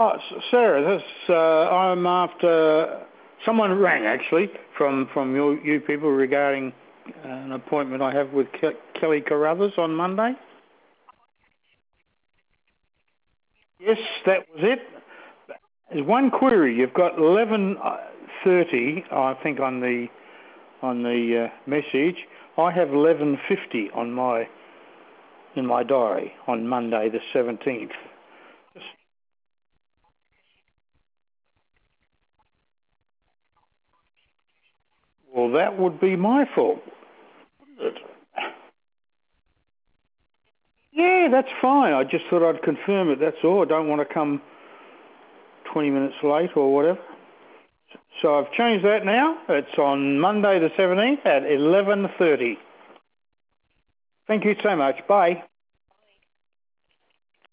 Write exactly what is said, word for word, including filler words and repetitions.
Oh, S- Sarah, this, uh, I'm after, someone rang actually from, from your, you people regarding uh, an appointment I have with Ke- Kelly Carruthers on Monday. Yes, that was it. There's one query. You've got eleven thirty, I think, on the on the uh, message. I have eleven fifty on my in my diary on Monday the seventeenth. Well, that would be my fault. Yeah, that's fine. I just thought I'd confirm it. That's all. I don't want to come twenty minutes late or whatever. So I've changed that now. It's on Monday the seventeenth at eleven thirty. Thank you so much. Bye.